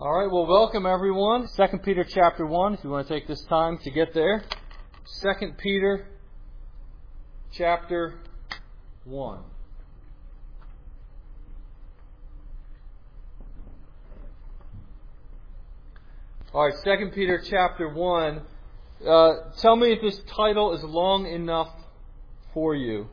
All right, well, welcome everyone. 2 Peter chapter 1, if you want to take this time to get there. 2 Peter chapter 1. All right, 2 Peter chapter 1. Tell me if this title is long enough for you.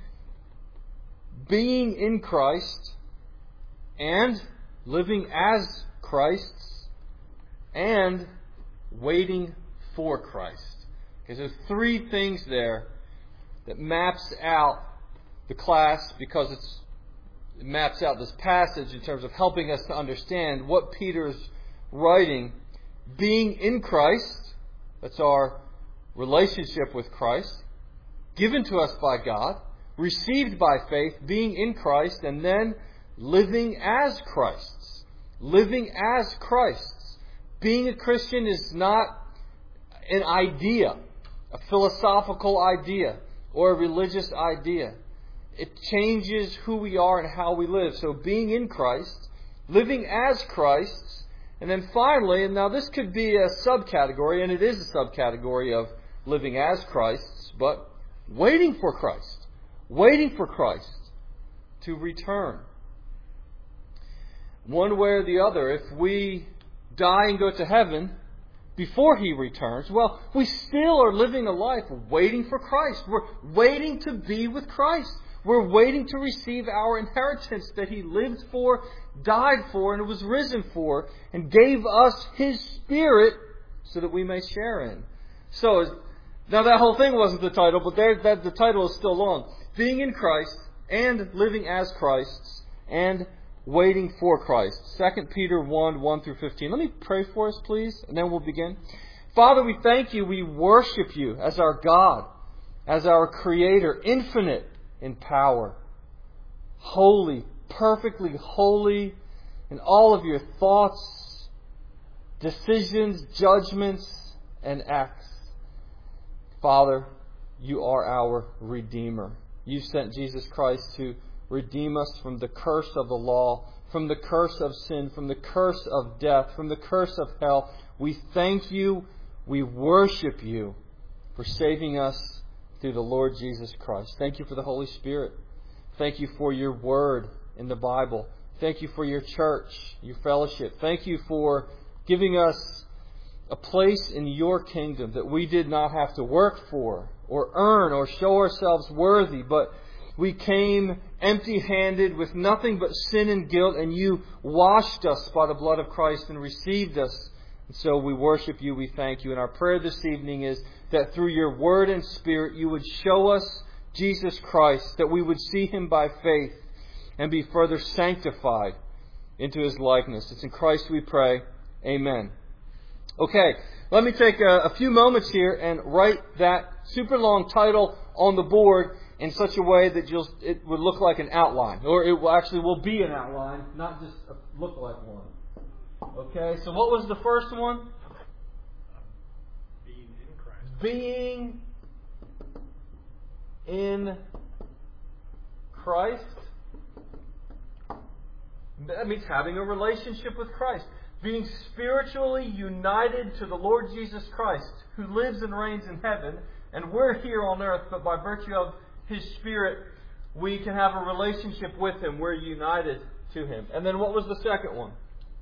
Being in Christ and living as Christ's and waiting for Christ. Okay, so there's three things there that maps out the class because it maps out this passage in terms of helping us to understand what Peter's writing. Being in Christ, that's our relationship with Christ, given to us by God, received by faith, being in Christ, and then living as Christ's. Living as Christ's. Being a Christian is not an idea, a philosophical idea, or a religious idea. It changes who we are and how we live. So being in Christ, living as Christ's, and then finally, and now this could be a subcategory, and it is a subcategory of living as Christ's, but waiting for Christ. Waiting for Christ to return. One way or the other, if we die and go to heaven before He returns, well, we still are living a life waiting for Christ. We're waiting to be with Christ. We're waiting to receive our inheritance that He lived for, died for, and was risen for, and gave us His Spirit so that we may share in. So, now that whole thing wasn't the title, but the title is still long. Being in Christ and living as Christ's and waiting for Christ. 2 Peter 1, 1 through 15. Let me pray for us, please, and then we'll begin. Father, we thank You. We worship You as our God, as our Creator, infinite in power, holy, perfectly holy in all of Your thoughts, decisions, judgments, and acts. Father, You are our Redeemer. You sent Jesus Christ to redeem us from the curse of the law, from the curse of sin, from the curse of death, from the curse of hell. We thank You. We worship You for saving us through the Lord Jesus Christ. Thank You for the Holy Spirit. Thank You for Your Word in the Bible. Thank You for Your church, Your fellowship. Thank You for giving us a place in Your kingdom that we did not have to work for or earn or show ourselves worthy, but we came empty-handed with nothing but sin and guilt, and You washed us by the blood of Christ and received us. And so we worship You, we thank You. And our prayer this evening is that through Your Word and Spirit You would show us Jesus Christ, that we would see Him by faith and be further sanctified into His likeness. It's in Christ we pray. Amen. Okay, let me take a few moments here and write that super long title on the board in such a way that it would look like an outline, or it will be an outline, not just look like one. Okay, so what was the first one? Being in Christ. Being in Christ. That means having a relationship with Christ. Being spiritually united to the Lord Jesus Christ, who lives and reigns in heaven, and we're here on earth, but by virtue of His Spirit, we can have a relationship with Him. We're united to Him. And then what was the second one?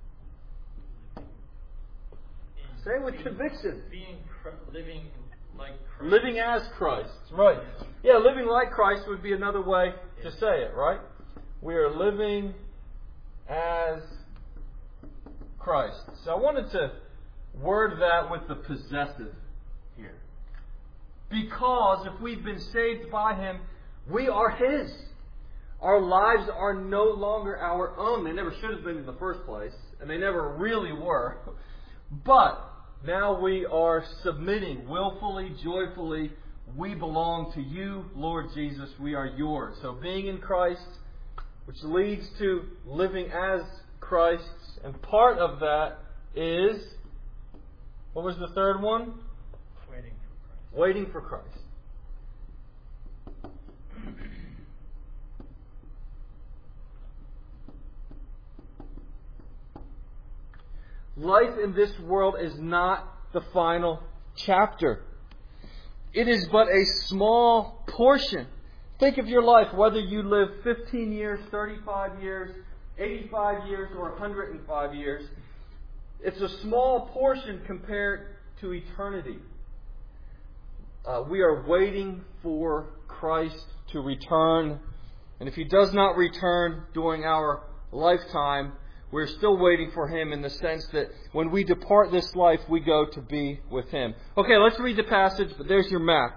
Say it with conviction. Living like Christ. Living as Christ. Right. Yeah, living like Christ would be another way to say it, right? We are living as Christ. So I wanted to word that with the possessive here. Because if we've been saved by Him, we are His. Our lives are no longer our own. They never should have been in the first place, and they never really were. But now we are submitting willfully, joyfully. We belong to You, Lord Jesus. We are Yours. So being in Christ, which leads to living as Christ, and part of that is, what was the third one? Waiting for Christ. Life in this world is not the final chapter. It is but a small portion. Think of your life, whether you live 15 years, 35 years, 85 years, or 105 years. It's a small portion compared to eternity. We are waiting for Christ to return. And if He does not return during our lifetime, we're still waiting for Him in the sense that when we depart this life, we go to be with Him. Okay, let's read the passage, but there's your map.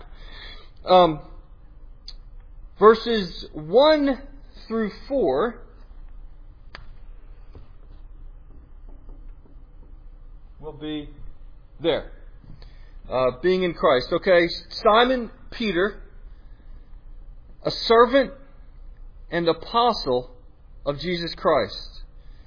Verses 1 through 4 will be there. Being in Christ. Okay, Simon Peter, a servant and apostle of Jesus Christ,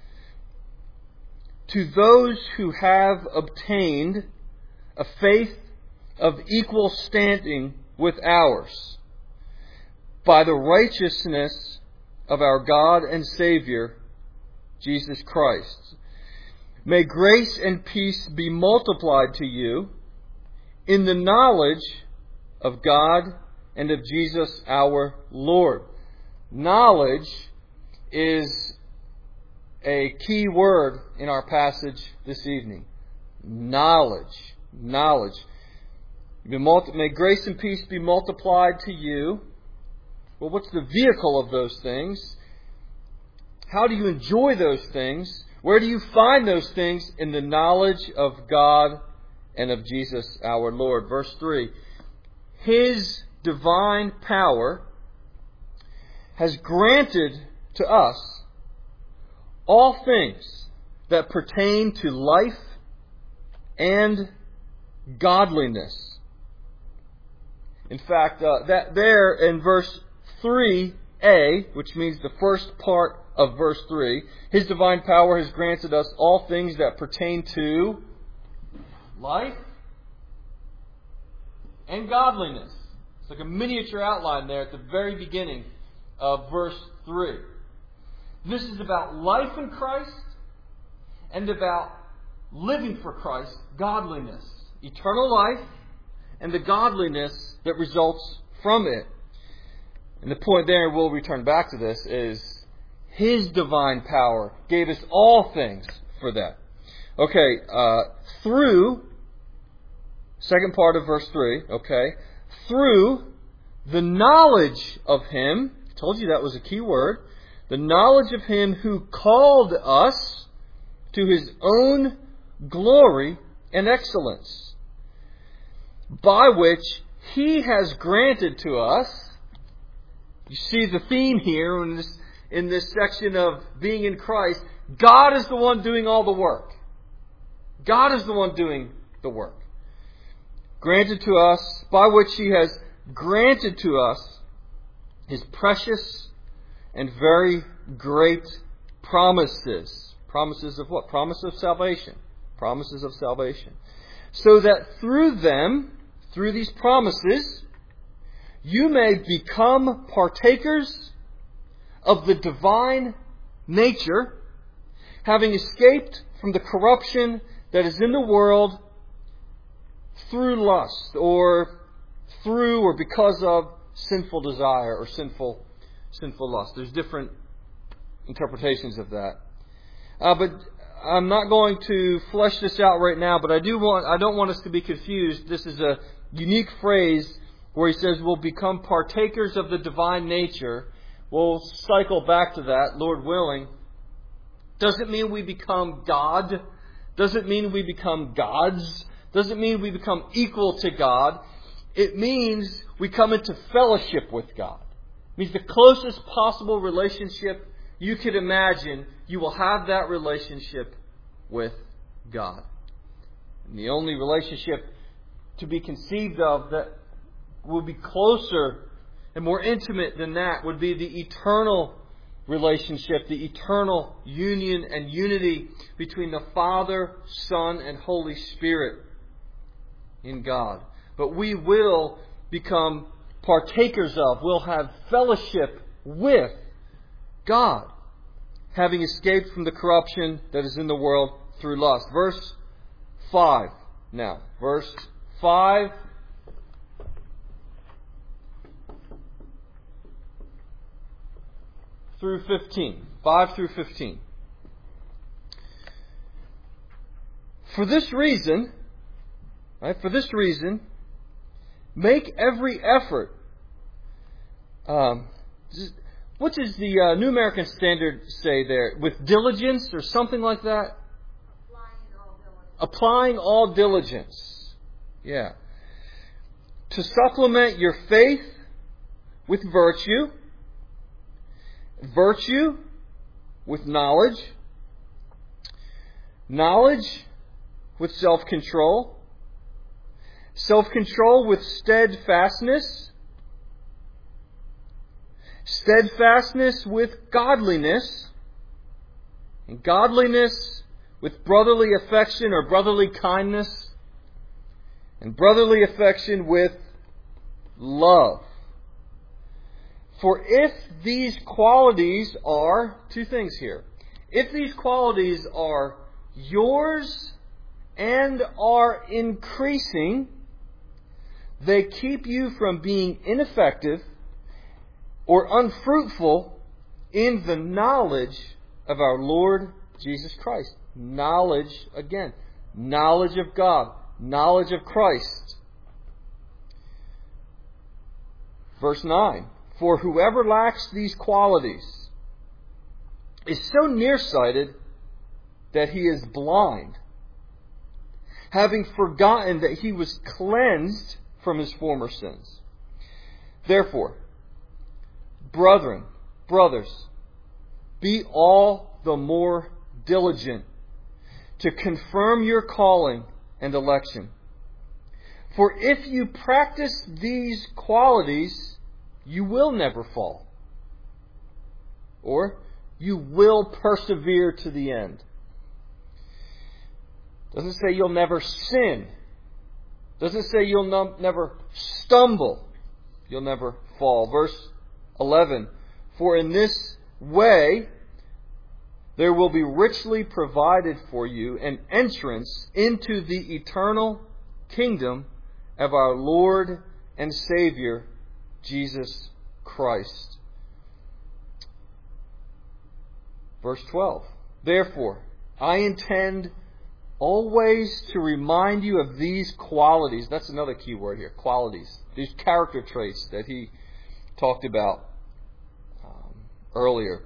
to those who have obtained a faith of equal standing with ours, by the righteousness of our God and Savior, Jesus Christ. May grace and peace be multiplied to you in the knowledge of God and of Jesus our Lord. Knowledge is a key word in our passage this evening. Knowledge. Knowledge. May grace and peace be multiplied to you. Well, what's the vehicle of those things? How do you enjoy those things? Where do you find those things? In the knowledge of God and of Jesus our Lord. Verse 3. His divine power has granted to us all things that pertain to life and godliness. In fact, that there in verse 3a, which means the first part of verse 3, His divine power has granted us all things that pertain to life and godliness. It's like a miniature outline there at the very beginning of verse 3. This is about life in Christ and about living for Christ, godliness, eternal life, and the godliness that results from it. And the point there, we'll return back to this, is His divine power gave us all things for that. Okay, through, second part of verse 3, okay, through the knowledge of Him, I told you that was a key word, the knowledge of Him who called us to His own glory and excellence, by which He has granted to us. You see the theme here in this section of being in Christ. God is the one doing all the work. God is the one doing the work. Granted to us, by which He has granted to us His precious and very great promises. Promises of what? Promise of salvation. Promises of salvation. So that through them, through these promises, you may become partakers of the divine nature, having escaped from the corruption that is in the world through lust, or through or because of sinful desire or sinful lust. There's different interpretations of that. But I'm not going to flesh this out right now, but I don't want us to be confused. This is a unique phrase where he says we'll become partakers of the divine nature. We'll cycle back to that, Lord willing. Doesn't mean we become God. Doesn't mean we become gods. Doesn't mean we become equal to God. It means we come into fellowship with God. It means the closest possible relationship you could imagine, you will have that relationship with God. And the only relationship to be conceived of that will be closer and more intimate than that would be the eternal relationship, the eternal union and unity between the Father, Son, and Holy Spirit in God. But we will become partakers of, we'll have fellowship with God, having escaped from the corruption that is in the world through lust. Verse 5 now. Verse 5 through 15. 5 through 15. For this reason, make every effort. What does the New American Standard say there? With diligence or something like that? Applying all diligence. Yeah. To supplement your faith with virtue. Virtue with knowledge. Knowledge with self-control. Self-control with steadfastness. Steadfastness with godliness. And godliness with brotherly affection or brotherly kindness. And brotherly affection with love. For if these qualities are, two things here. If these qualities are yours and are increasing, they keep you from being ineffective or unfruitful in the knowledge of our Lord Jesus Christ. Knowledge, again, knowledge of God, knowledge of Christ. Verse 9. For whoever lacks these qualities is so nearsighted that he is blind, having forgotten that he was cleansed from his former sins. Therefore, brothers, be all the more diligent to confirm your calling and election. For if you practice these qualities, you will never fall. Or you will persevere to the end. Doesn't say you'll never sin. Doesn't say you'll never stumble. You'll never fall. Verse 11. For in this way there will be richly provided for you an entrance into the eternal kingdom of our Lord and Savior, Jesus Christ. Verse 12. Therefore, I intend always to remind you of these qualities. That's another key word here. Qualities. These character traits that he talked about earlier.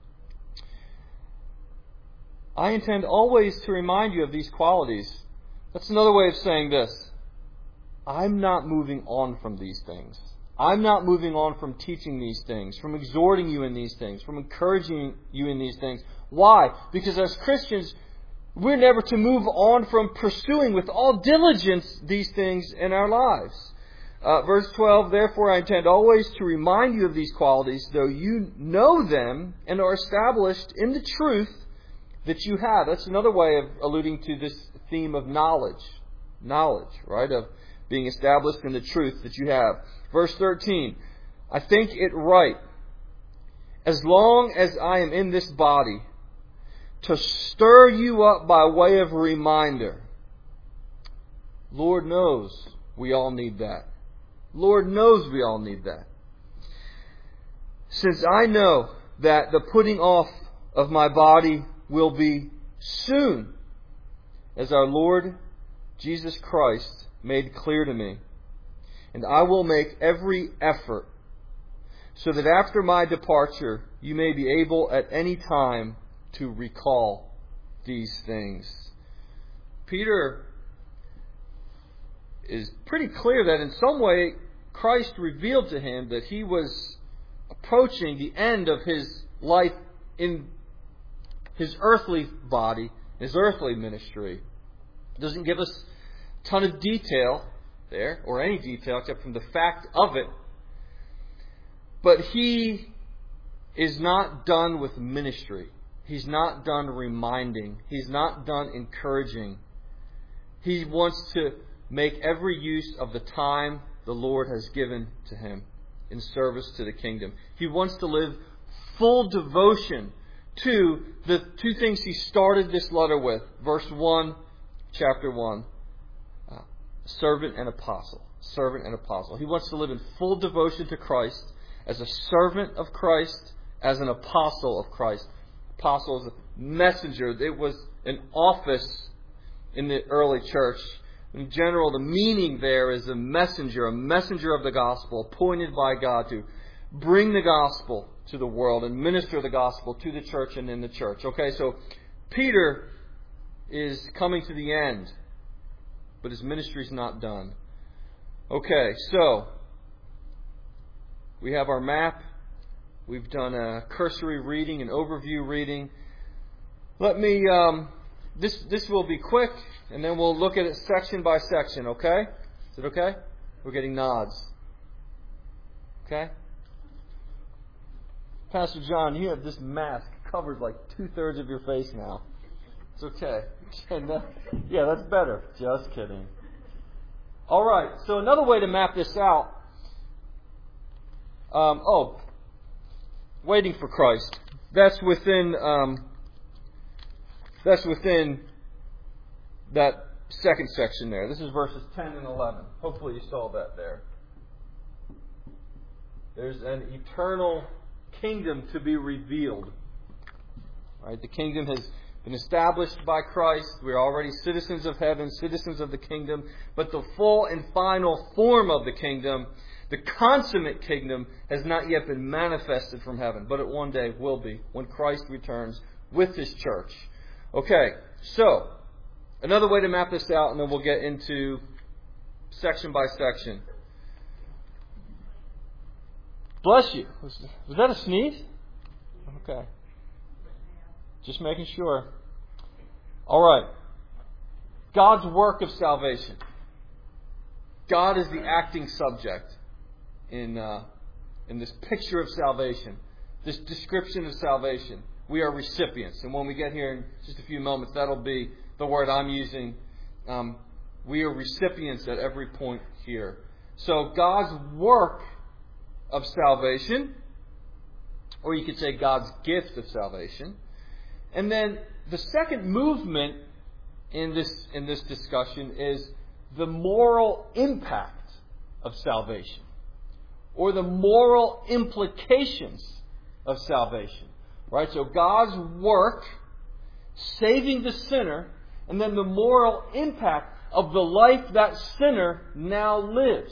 I intend always to remind you of these qualities. That's another way of saying this. I'm not moving on from these things. I'm not moving on from teaching these things, from exhorting you in these things, from encouraging you in these things. Why? Because as Christians, we're never to move on from pursuing with all diligence these things in our lives. Verse 12, therefore I intend always to remind you of these qualities, though you know them and are established in the truth that you have. That's another way of alluding to this theme of knowledge. Knowledge, right? Of being established in the truth that you have. Verse 13, I think it right, as long as I am in this body, to stir you up by way of reminder. Lord knows we all need that. Lord knows we all need that. Since I know that the putting off of my body will be soon, as our Lord Jesus Christ made clear to me. And I will make every effort so that after my departure you may be able at any time to recall these things. Peter is pretty clear that in some way Christ revealed to him that he was approaching the end of his life in his earthly body, his earthly ministry. It doesn't give us a ton of detail there, or any detail except from the fact of it. But he is not done with ministry. He's not done reminding. He's not done encouraging. He wants to make every use of the time the Lord has given to him in service to the kingdom. He wants to live full devotion to the two things he started this letter with. Verse 1, chapter 1. Servant and apostle. Servant and apostle. He wants to live in full devotion to Christ as a servant of Christ, as an apostle of Christ. Apostle is a messenger. It was an office in the early church. In general, the meaning there is a messenger of the gospel, appointed by God to bring the gospel to the world and minister the gospel to the church and in the church. Okay, so Peter is coming to the end, but his ministry is not done. Okay, so we have our map. We've done a cursory reading, an overview reading. Let me, this will be quick, and then we'll look at it section by section, okay? Is it okay? We're getting nods. Okay? Pastor John, you have this mask covered like 2/3 of your face now. It's okay. Yeah, that's better. Just kidding. All right. So another way to map this out. Waiting for Christ. That's within that second section there. This is verses 10 and 11. Hopefully you saw that there. There's an eternal kingdom to be revealed. Right? The kingdom has been established by Christ. We're already citizens of heaven, citizens of the kingdom. But the full and final form of the kingdom, the consummate kingdom, has not yet been manifested from heaven. But it one day will be when Christ returns with His church. Okay, so another way to map this out, and then we'll get into section by section. Bless you. Was that a sneeze? Okay. Just making sure. All right. God's work of salvation. God is the acting subject in this picture of salvation, this description of salvation. We are recipients. And when we get here in just a few moments, that'll be the word I'm using. We are recipients at every point here. So God's work of salvation, or you could say God's gift of salvation. And then the second movement in this discussion is the moral impact of salvation, or the moral implications of salvation. Right? So God's work saving the sinner, and then the moral impact of the life that sinner now lives.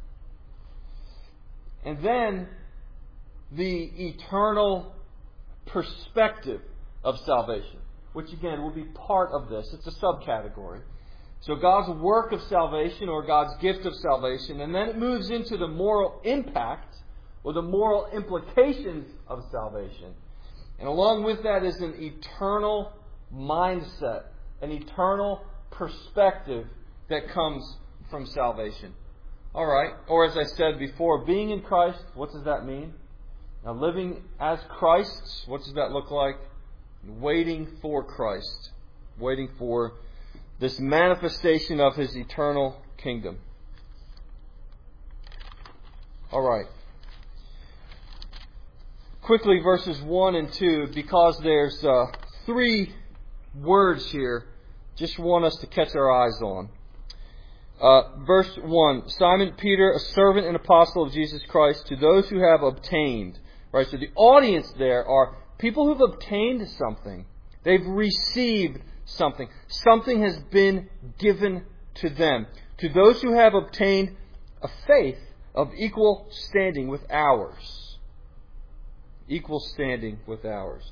And then the eternal perspective of salvation, which again will be part of this. It's a subcategory. So God's work of salvation, or God's gift of salvation, and then it moves into the moral impact or the moral implications of salvation. And along with that is an eternal mindset, an eternal perspective that comes from salvation. All right. Or as I said before, being in Christ, what does that mean? Now, living as Christ, what does that look like? Waiting for Christ. Waiting for this manifestation of His eternal kingdom. All right. Quickly, verses 1 and 2, because there's 3 words here, just want us to catch our eyes on. Verse 1, Simon Peter, a servant and apostle of Jesus Christ, to those who have obtained. Right, so the audience there are people who've obtained something. They've received something. Something has been given to them. To those who have obtained a faith of equal standing with ours. Equal standing with ours.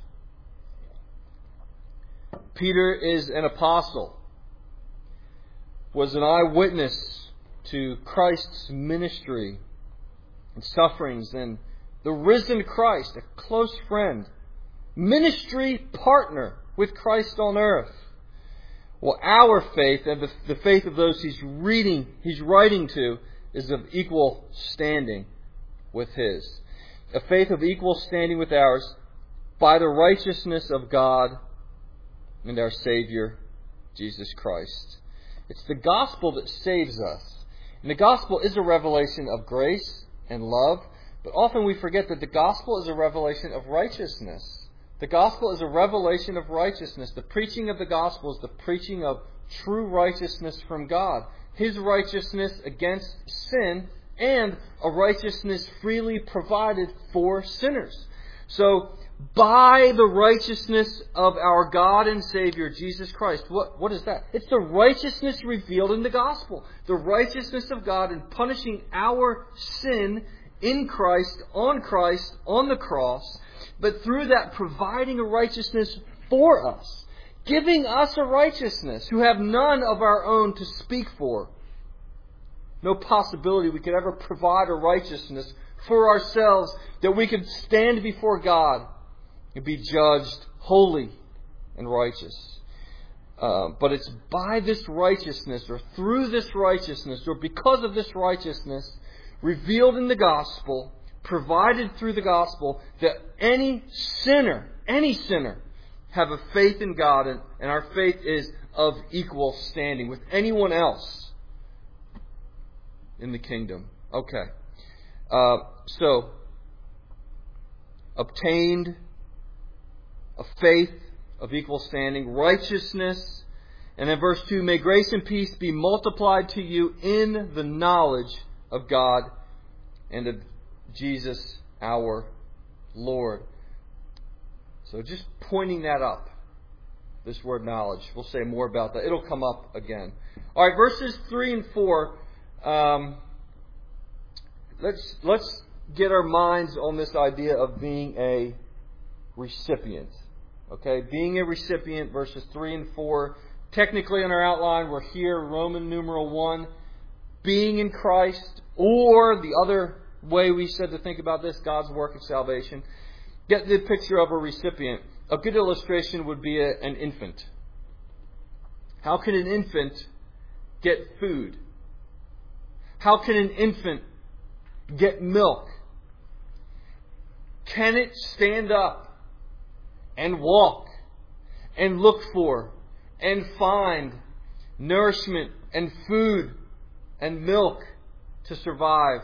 Peter is an apostle. Was an eyewitness to Christ's ministry and sufferings, and the risen Christ, a close friend, ministry partner with Christ on earth. Well, our faith and the faith of those he's writing to is of equal standing with his. A faith of equal standing with ours by the righteousness of God and our Savior, Jesus Christ. It's the gospel that saves us. And the gospel is a revelation of grace and love, but often we forget that the gospel is a revelation of righteousness. The gospel is a revelation of righteousness. The preaching of the gospel is the preaching of true righteousness from God. His righteousness against sin and a righteousness freely provided for sinners. So, by the righteousness of our God and Savior, Jesus Christ. What is that? It's the righteousness revealed in the gospel. The righteousness of God in punishing our sin in Christ, on the cross, but through that providing a righteousness for us, giving us a righteousness who have none of our own to speak for. No possibility we could ever provide a righteousness for ourselves that we could stand before God and be judged holy and righteous. But it's by this righteousness, or through this righteousness, or because of this righteousness revealed in the gospel, provided through the gospel, that any sinner have a faith in God, and our faith is of equal standing with anyone else in the kingdom. Okay. So, obtained a faith of equal standing, righteousness, and then verse 2, may grace and peace be multiplied to you in the knowledge of God and of Jesus our Lord. So just pointing that up, this word knowledge. We'll say more about that. It'll come up again. All right, verses 3 and 4. Let's get our minds on this idea of being a recipient. Okay, being a recipient, verses 3 and 4. Technically in our outline, we're here, Roman numeral 1, being in Christ, or the other way we said to think about this, God's work of salvation. Get the picture of a recipient. A good illustration would be an infant. How can an infant get food? How can an infant get milk? Can it stand up and walk and look for and find nourishment and food and milk to survive?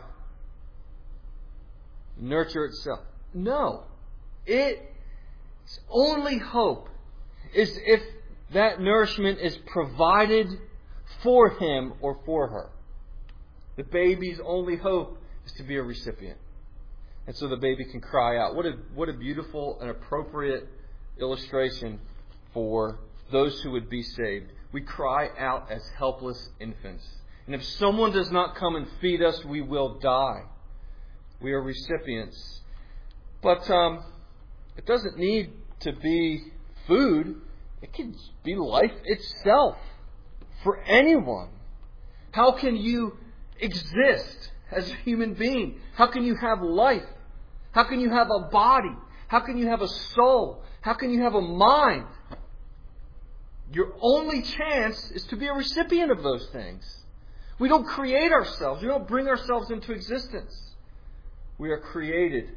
Nurture itself? No. Its only hope is if that nourishment is provided for him or for her. The baby's only hope is to be a recipient. And so the baby can cry out. What a beautiful and appropriate illustration for those who would be saved. We cry out as helpless infants. And if someone does not come and feed us, we will die. We are recipients. But it doesn't need to be food. It can be life itself for anyone. How can you exist as a human being? How can you have life? How can you have a body? How can you have a soul? How can you have a mind? Your only chance is to be a recipient of those things. We don't create ourselves. We don't bring ourselves into existence. We are created.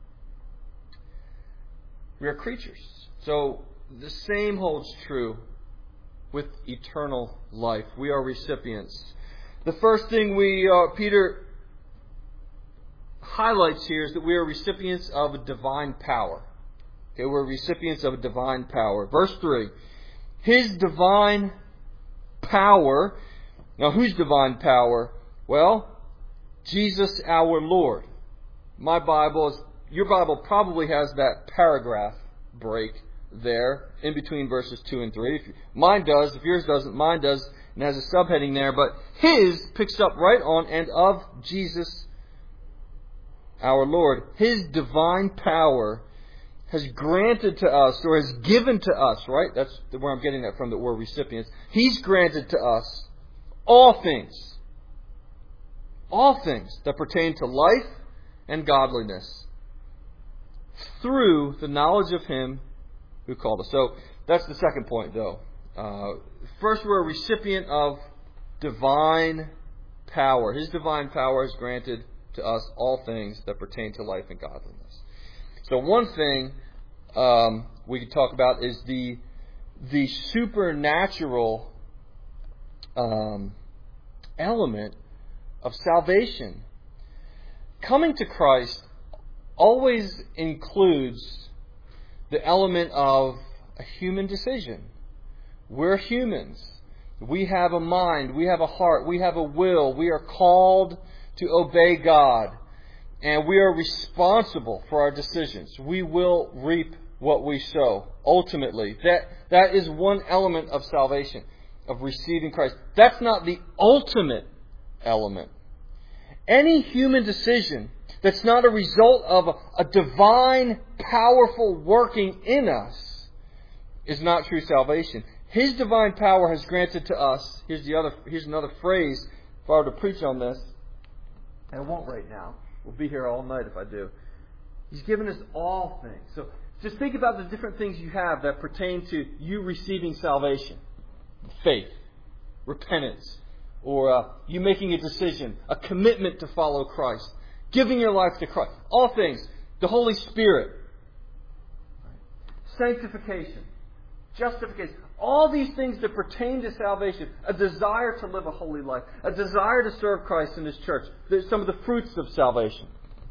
We are creatures. So the same holds true with eternal life. We are recipients. The first thing Peter highlights here is that we are recipients of a divine power. Okay, we're recipients of a divine power. Verse 3. His divine power. Now, whose divine power? Well, Jesus our Lord. My Bible your Bible probably has that paragraph break there in between verses 2 and 3. Mine does. If yours doesn't, mine does. And has a subheading there. But his picks up right on, and of Jesus our Lord. His divine power has granted to us, or has given to us, right? That's where I'm getting that from, that we're recipients. He's granted to us all things that pertain to life and godliness through the knowledge of Him who called us. So that's the second point, though. First, we're a recipient of divine power. His divine power has granted to us all things that pertain to life and godliness. So one thing we can talk about is the supernatural element of salvation. Coming to Christ always includes the element of a human decision. We're humans. We have a mind, we have a heart, we have a will. We are called to obey God. And we are responsible for our decisions. We will reap what we sow. Ultimately, that is one element of salvation, of receiving Christ. That's not the ultimate element. Any human decision that's not a result of a divine, powerful working in us is not true salvation. His divine power has granted to us. Here's another phrase. If I were to preach on this, and I won't right now. We'll be here all night if I do. He's given us all things. So just think about the different things you have that pertain to you receiving salvation. Faith, repentance, or you making a decision, a commitment to follow Christ, giving your life to Christ. All things. The Holy Spirit. Sanctification. Justification. All these things that pertain to salvation. A desire to live a holy life. A desire to serve Christ in His church. There's some of the fruits of salvation.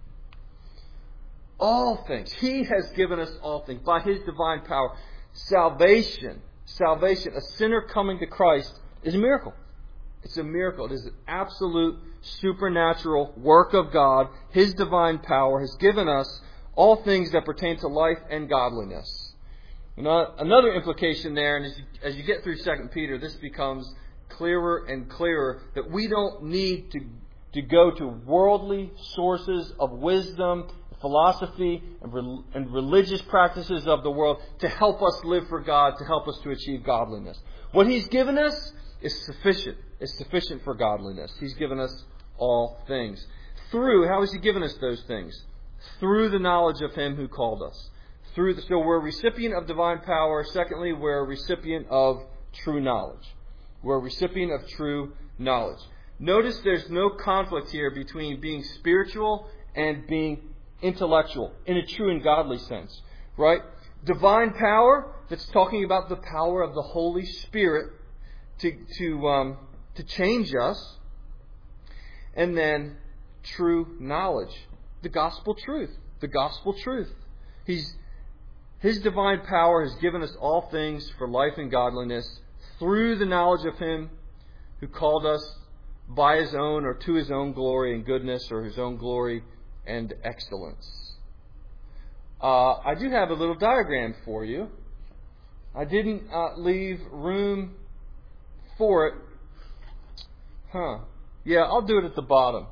All things. He has given us all things by His divine power. Salvation, a sinner coming to Christ, is a miracle. It's a miracle. It is an absolute supernatural work of God. His divine power has given us all things that pertain to life and godliness. Another implication there, and as you get through 2 Peter, this becomes clearer and clearer, that we don't need to go to worldly sources of wisdom, philosophy, and religious practices of the world to help us live for God, to help us to achieve godliness. What He's given us is sufficient. It's sufficient for godliness. He's given us all things. How has He given us those things? Through the knowledge of Him who called us. So we're a recipient of divine power. Secondly, we're a recipient of true knowledge. We're a recipient of true knowledge. Notice there's no conflict here between being spiritual and being intellectual in a true and godly sense. Right? Divine power, that's talking about the power of the Holy Spirit to change us. And then true knowledge. The gospel truth. The gospel truth. His divine power has given us all things for life and godliness through the knowledge of Him who called us by His own or to His own glory and goodness, or His own glory and excellence. I do have a little diagram for you. I didn't leave room for it. Yeah, I'll do it at the bottom.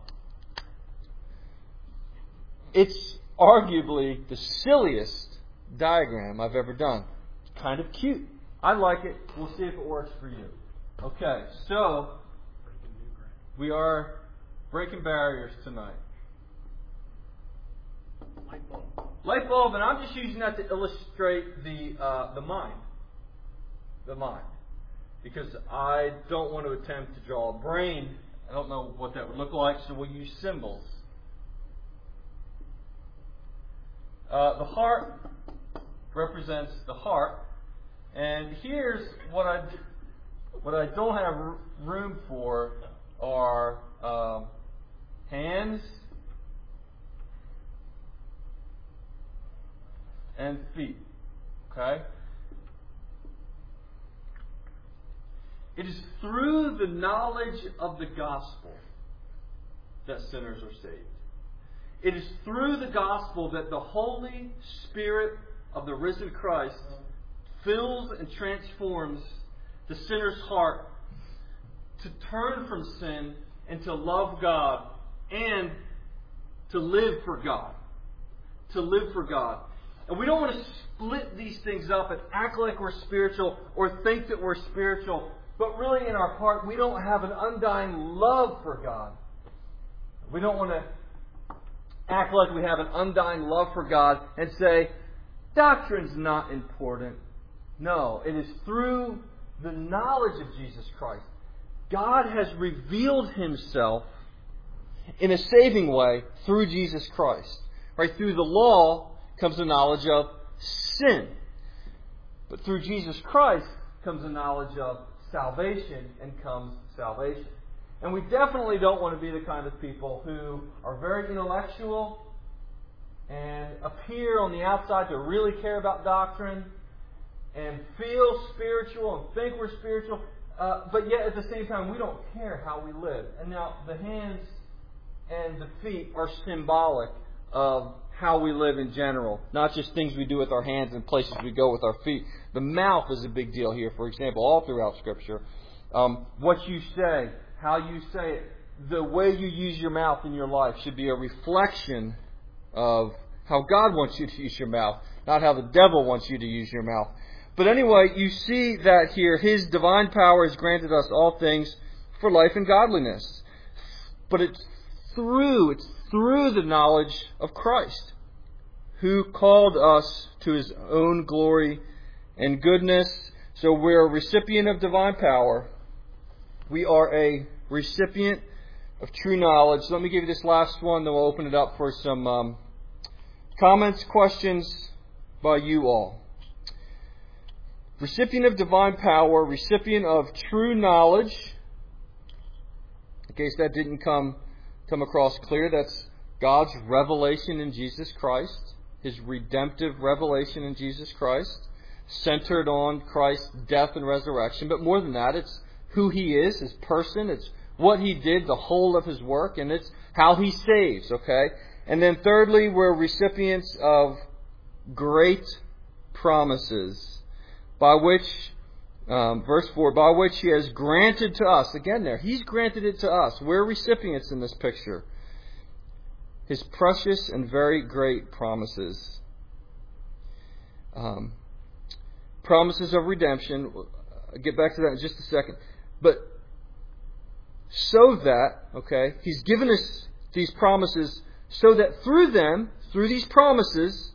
It's arguably the silliest diagram I've ever done. It's kind of cute. I like it. We'll see if it works for you. Okay, so we are breaking barriers tonight. Light bulb, and I'm just using that to illustrate the mind. The mind. Because I don't want to attempt to draw a brain. I don't know what that would look like, so we'll use symbols. The heart represents the heart, and here's what I don't have room for are hands and feet. Okay? It is through the knowledge of the gospel that sinners are saved. It is through the gospel that the Holy Spirit of the risen Christ fills and transforms the sinner's heart to turn from sin and to love God and to live for God. To live for God. And we don't want to split these things up and act like we're spiritual or think that we're spiritual, but really in our heart we don't have an undying love for God. We don't want to act like we have an undying love for God and say, doctrine's not important. No, it is through the knowledge of Jesus Christ. God has revealed Himself in a saving way through Jesus Christ. Right? Through the law comes the knowledge of sin. But through Jesus Christ comes the knowledge of salvation and comes salvation. And we definitely don't want to be the kind of people who are very intellectual and appear on the outside to really care about doctrine and feel spiritual and think we're spiritual, but yet at the same time we don't care how we live. And now the hands and the feet are symbolic of how we live in general, not just things we do with our hands and places we go with our feet. The mouth is a big deal here, for example, all throughout Scripture. What you say, how you say it, the way you use your mouth in your life should be a reflection of how God wants you to use your mouth, not how the devil wants you to use your mouth. But anyway, you see that here, His divine power has granted us all things for life and godliness. But it's through the knowledge of Christ, who called us to His own glory and goodness. So we're a recipient of divine power. We are a recipient of true knowledge. So let me give you this last one, then we'll open it up for some comments, questions by you all. Recipient of divine power, recipient of true knowledge. In case that didn't come across clear, that's God's revelation in Jesus Christ, His redemptive revelation in Jesus Christ, centered on Christ's death and resurrection. But more than that, it's who He is, His person, it's what He did, the whole of His work, and it's how He saves, okay? And then thirdly, we're recipients of great promises, by which, verse 4, by which He has granted to us. Again there, He's granted it to us. We're recipients in this picture. His precious and very great promises. Promises of redemption. I'll get back to that in just a second. But so that, okay, He's given us these promises so that through them, through these promises,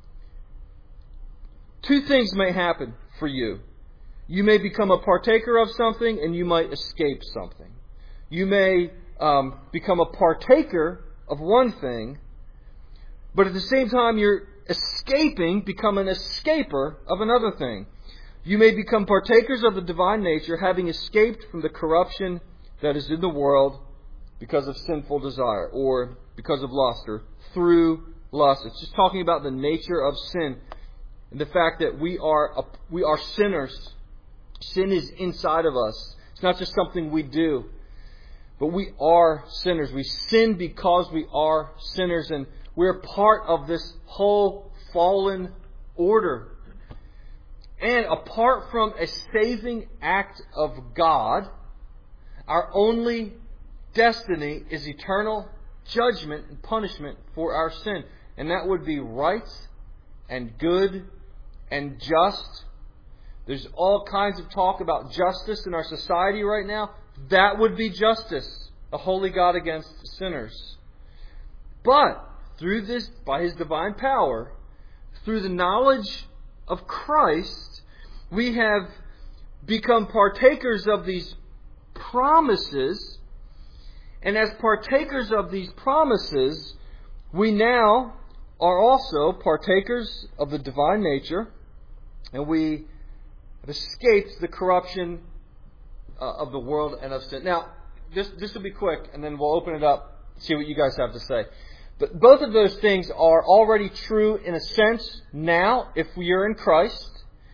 two things may happen for you. You may become a partaker of something and you might escape something. You may become a partaker of one thing, but at the same time you're become an escaper of another thing. You may become partakers of the divine nature, having escaped from the corruption that is in the world because of sinful desire or because of lust or through lust. It's just talking about the nature of sin and the fact that we are sinners. Sin is inside of us. It's not just something we do, but we are sinners. We sin because we are sinners, and we're part of this whole fallen order. And apart from a saving act of God, our only destiny is eternal judgment and punishment for our sin. And that would be right and good and just. There's all kinds of talk about justice in our society right now. That would be justice, a holy God against sinners. But through this, by His divine power, through the knowledge of Christ, we have become partakers of these promises. And as partakers of these promises, we now are also partakers of the divine nature, and we have escaped the corruption of the world and of sin. Now, this will be quick, and then we'll open it up, see what you guys have to say. But both of those things are already true in a sense now, if we are in Christ.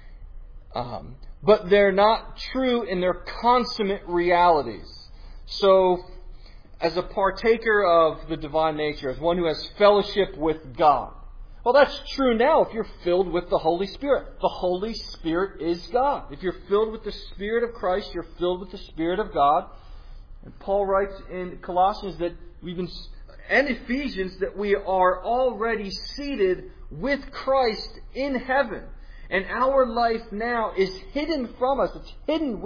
But they're not true in their consummate realities. So, as a partaker of the divine nature, as one who has fellowship with God, well, that's true now if you're filled with the Holy Spirit. The Holy Spirit is God. If you're filled with the Spirit of Christ, you're filled with the Spirit of God. And Paul writes in Colossians that and Ephesians that we are already seated with Christ in heaven. And our life now is hidden from us. It's hidden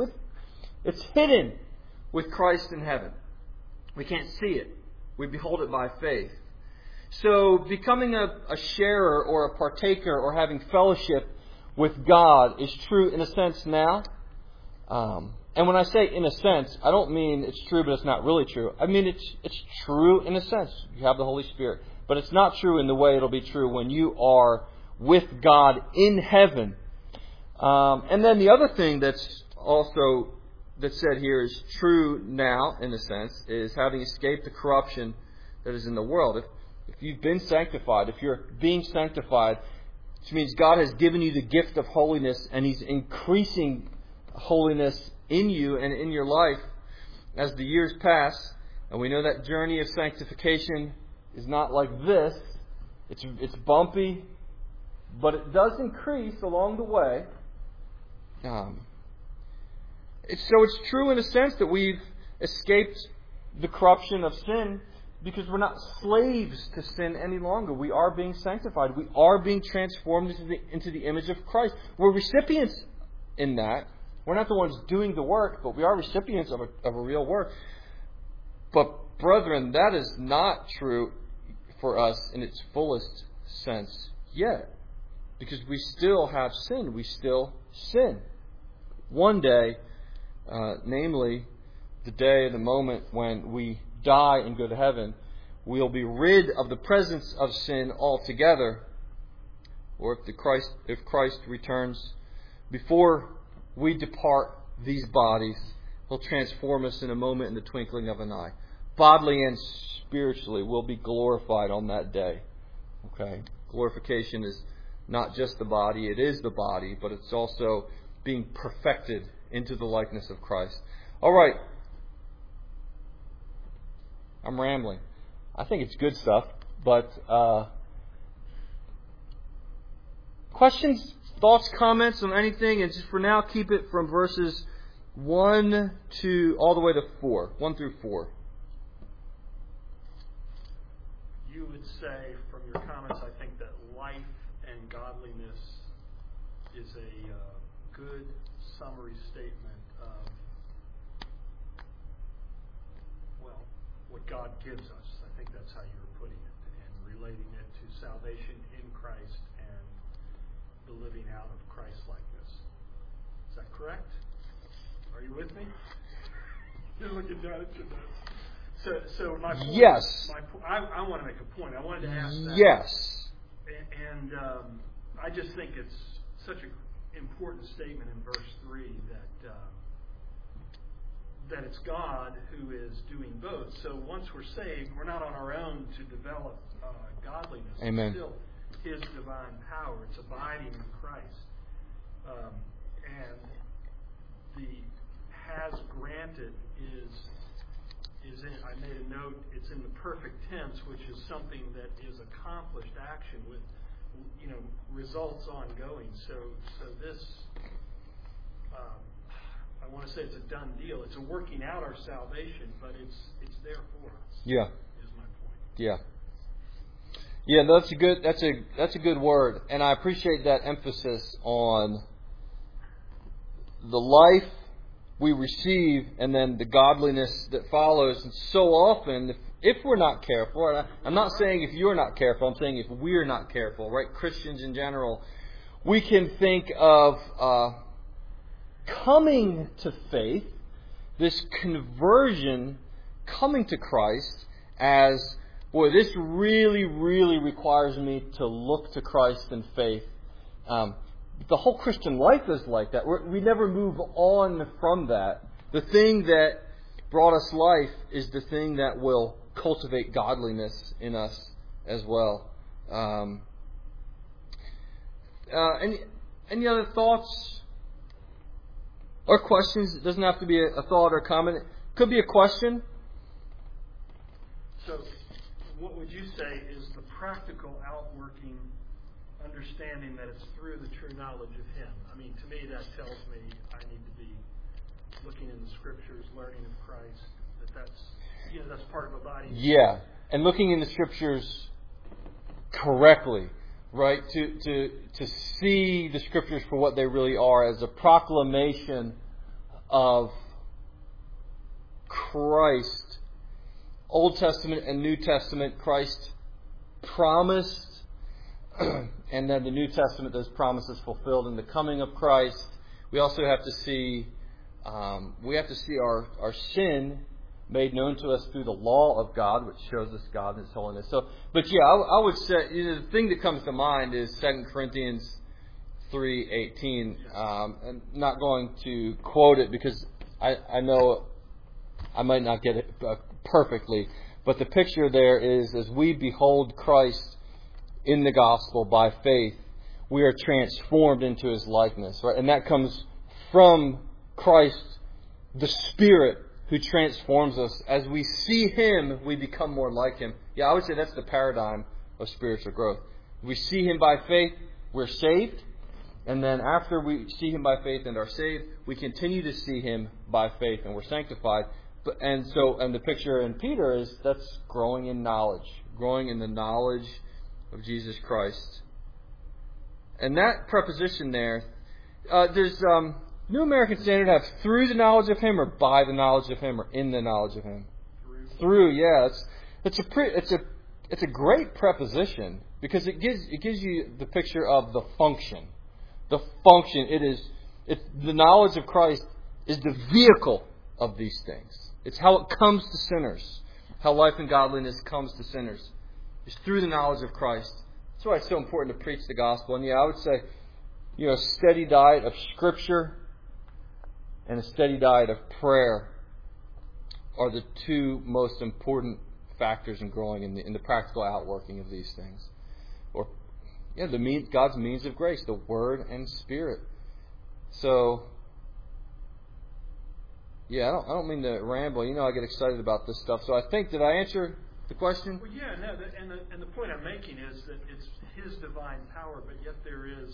with Christ in heaven. We can't see it. We behold it by faith. So becoming a sharer or a partaker or having fellowship with God is true in a sense now. And when I say in a sense, I don't mean it's true but it's not really true. I mean it's true in a sense. You have the Holy Spirit. But it's not true in the way it'll be true when you are with God in heaven. And then the other thing that's said here is true now, in a sense, is having escaped the corruption that is in the world. If you've been sanctified, if you're being sanctified, which means God has given you the gift of holiness and He's increasing holiness in you and in your life as the years pass. And we know that journey of sanctification is not like this. It's bumpy, but it does increase along the way. So it's true in a sense that we've escaped the corruption of sin because we're not slaves to sin any longer. We are being sanctified. We are being transformed into the image of Christ. We're recipients in that. We're not the ones doing the work, but we are recipients of a real work. But brethren, that is not true for us in its fullest sense yet. Because we still have sin. We still sin. One day, namely the day, the moment when we die and go to heaven, we'll be rid of the presence of sin altogether. Or if Christ returns before we depart these bodies, He'll transform us in a moment, in the twinkling of an eye. Bodily and spiritually, we'll be glorified on that day. Okay? Glorification is not just the body, it is the body, but it's also being perfected into the likeness of Christ. All right. I'm rambling. I think it's good stuff, but questions, thoughts, comments on anything, and just for now, keep it from verses 1 to all the way to 4. 1 through 4. You would say, from your comments, I think that life and godliness is a good summary statement of, well, what God gives us. I think that's how you were putting it, and relating it to salvation in Christ and the living out of Christ-likeness. Is that correct? Are you with me? You're looking down at your notes. So my point. Yes. I want to make a point. I wanted to ask that. Yes. And I just think it's such an important statement in verse 3 that it's God who is doing both. So once we're saved, we're not on our own to develop godliness. Amen. It's still His divine power. It's abiding in Christ. And the has granted is in, I made a note, it's in the perfect tense, which is something that is accomplished action with, results ongoing. So this, I want to say it's a done deal. It's a working out our salvation, but it's there for us. Yeah. Is my point. Yeah. Yeah, that's a good word, and I appreciate that emphasis on the life we receive and then the godliness that follows. And so often, if we're not careful, I'm not saying if you're not careful, I'm saying if we're not careful, right? Christians in general, we can think of coming to faith, this conversion, coming to Christ as, boy, this really, really requires me to look to Christ in faith. The whole Christian life is like that. We never move on from that. The thing that brought us life is the thing that will cultivate godliness in us as well. Any other thoughts or questions? It doesn't have to be a thought or comment. It could be a question. So, what would you say is the practical outworking understanding that it's through the true knowledge of Him? I mean, to me, that tells me I need to be looking in the Scriptures, learning of Christ. That's part of abiding. Yeah, and looking in the Scriptures correctly, right? To see the Scriptures for what they really are, as a proclamation of Christ. Old Testament and New Testament, Christ promised, and then the New Testament, those promises fulfilled in the coming of Christ. We also have to see our sin made known to us through the law of God, which shows us God and His holiness. So, but yeah, I would say the thing that comes to mind is 2 Corinthians 3:18. I'm not going to quote it because I know I might not get it perfectly, But the picture there is, as we behold Christ in the gospel by faith, we are transformed into His likeness, right? And that comes from Christ, the Spirit, who transforms us. As we see Him, we become more like Him. Yeah, I would say that's the paradigm of spiritual growth. We see Him by faith, we're saved. And then after we see Him by faith and are saved, we continue to see Him by faith and we're sanctified. And the picture in Peter is that's growing in knowledge, growing in the knowledge of Jesus Christ. And that preposition there, there's New American Standard have through the knowledge of Him, or by the knowledge of Him, or in the knowledge of Him. Through, yeah, it's a great preposition because it gives you the picture of the function. The function, the knowledge of Christ is the vehicle of these things. It's how it comes to sinners. How life and godliness comes to sinners. It's through the knowledge of Christ. That's why it's so important to preach the gospel. And I would say, a steady diet of Scripture and a steady diet of prayer are the two most important factors in growing in the practical outworking of these things. Or God's means of grace, the Word and Spirit. So, I don't mean to ramble. I get excited about this stuff. So I think, did I answer the question? Well, yeah, no. And the point I'm making is that it's His divine power, but yet there's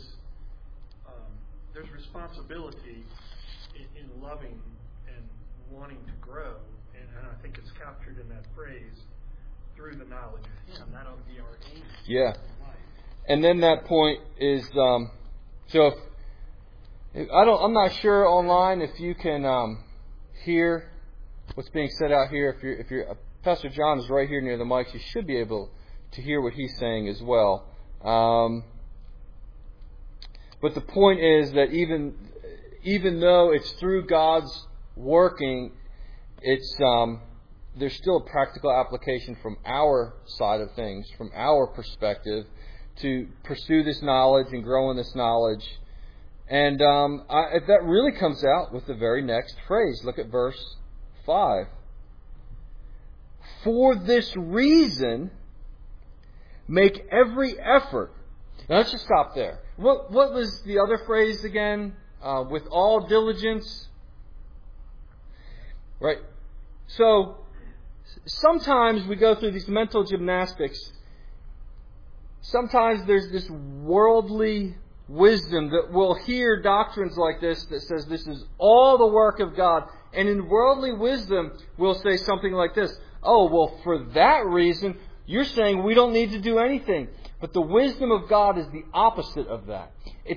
responsibility in loving and wanting to grow, and I think it's captured in that phrase, through the knowledge of Him. That ought to be our aim. Yeah. And then that point is, so I'm not sure online if you can hear what's being said out here. If you're Pastor John is right here near the mics, you should be able to hear what he's saying as well. But the point is that even though it's through God's working, there's still a practical application from our side of things, from our perspective, to pursue this knowledge and grow in this knowledge. And that really comes out with the very next phrase. Look at verse 5. For this reason, make every effort. Now let's just stop there. What was the other phrase again? With all diligence. Right? So, sometimes we go through these mental gymnastics. Sometimes there's this worldly wisdom that we'll hear doctrines like this that says this is all the work of God. And in worldly wisdom, we'll say something like this. Oh, well, for that reason, you're saying we don't need to do anything. But the wisdom of God is the opposite of that.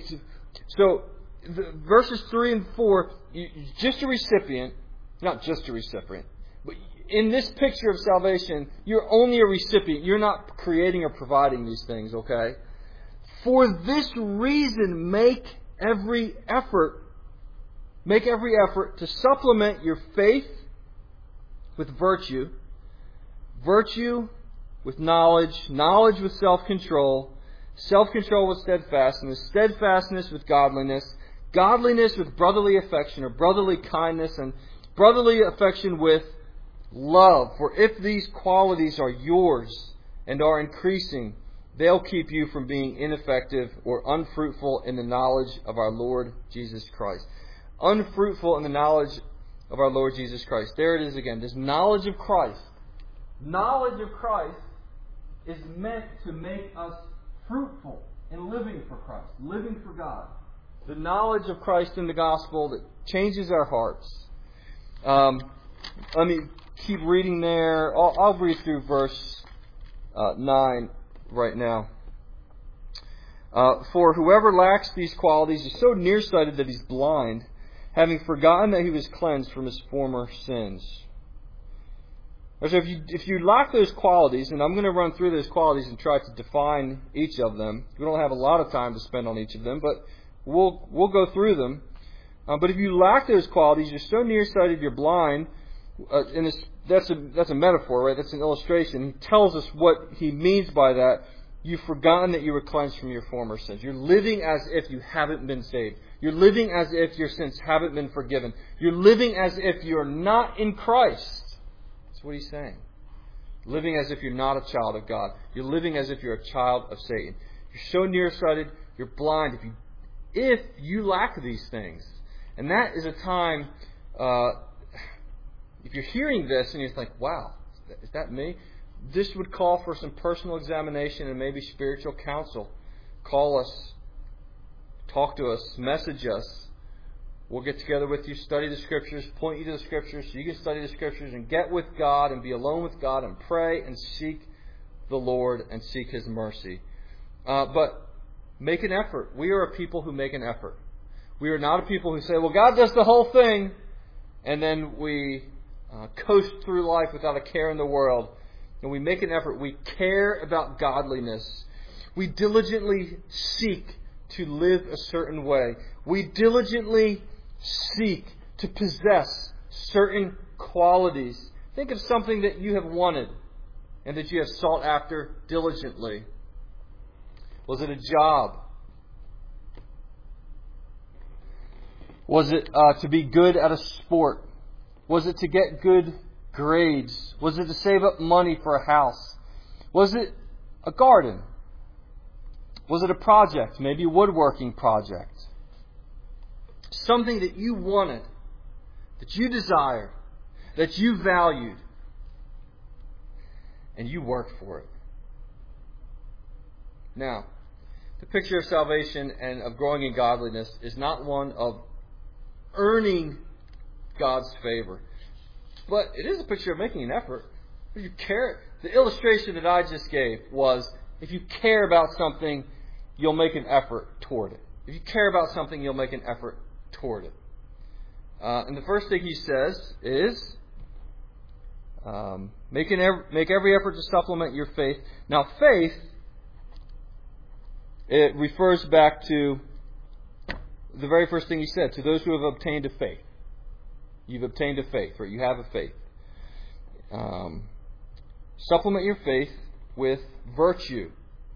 Verses 3 and 4, just a recipient, not just a recipient, but in this picture of salvation, you're only a recipient. You're not creating or providing these things, okay? For this reason, make every effort to supplement your faith with virtue, virtue with knowledge, knowledge with self-control, self-control with steadfastness, steadfastness with godliness, godliness with brotherly affection or brotherly kindness, and brotherly affection with love. For if these qualities are yours and are increasing, they'll keep you from being ineffective or unfruitful in the knowledge of our Lord Jesus Christ. Unfruitful in the knowledge of our Lord Jesus Christ. There it is again. This knowledge of Christ. Knowledge of Christ is meant to make us fruitful in living for Christ, living for God. The knowledge of Christ in the gospel that changes our hearts. Let me keep reading there. I'll read through verse 9 right now. For whoever lacks these qualities is so nearsighted that he's blind, having forgotten that he was cleansed from his former sins. So if you lack those qualities, and I'm going to run through those qualities and try to define each of them. We don't have a lot of time to spend on each of them, but we'll go through them. But if you lack those qualities, you're so nearsighted you're blind. And that's a metaphor, right? That's an illustration. He tells us what he means by that. You've forgotten that you were cleansed from your former sins. You're living as if you haven't been saved. You're living as if your sins haven't been forgiven. You're living as if you're not in Christ. That's what he's saying. living as if you're not a child of God. You're living as if you're a child of Satan. You're so nearsighted, you're blind if you lack these things. And that is a time, if you're hearing this and you're like, wow, is that me? This would call for some personal examination and maybe spiritual counsel. Call us, talk to us, message us. We'll get together with you, study the Scriptures, point you to the Scriptures so you can study the Scriptures and get with God and be alone with God and pray and seek the Lord and seek His mercy. But make an effort. We are a people who make an effort. We are not a people who say, well, God does the whole thing, and then we coast through life without a care in the world. And we make an effort. We care about godliness. We diligently seek to live a certain way. We diligently seek to possess certain qualities. Think of something that you have wanted and that you have sought after diligently. Was it a job? Was it to be good at a sport? Was it to get good grades? Was it to save up money for a house? Was it a garden? Was it a project? Maybe a woodworking project? Something that you wanted, that you desired, that you valued, and you worked for it. Now, the picture of salvation and of growing in godliness is not one of earning God's favor, but it is a picture of making an effort. If you care, the illustration that I just gave was, if you care about something, you'll make an effort toward it. If you care about something, you'll make an effort toward it. And the first thing he says is, make every effort to supplement your faith. Now, faith, it refers back to the very first thing he said, to those who have obtained a faith. You've obtained a faith, or you have a faith. Supplement your faith with virtue,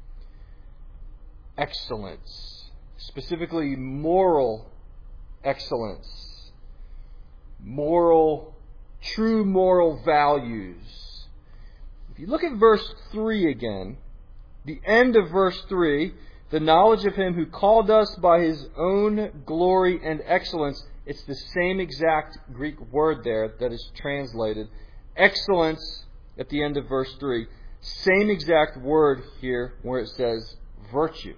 excellence, specifically moral excellence, true moral values. If you look at verse 3 again, the end of verse 3, the knowledge of Him who called us by His own glory and excellence, it's the same exact Greek word there that is translated. Excellence at the end of verse 3. Same exact word here where it says virtue.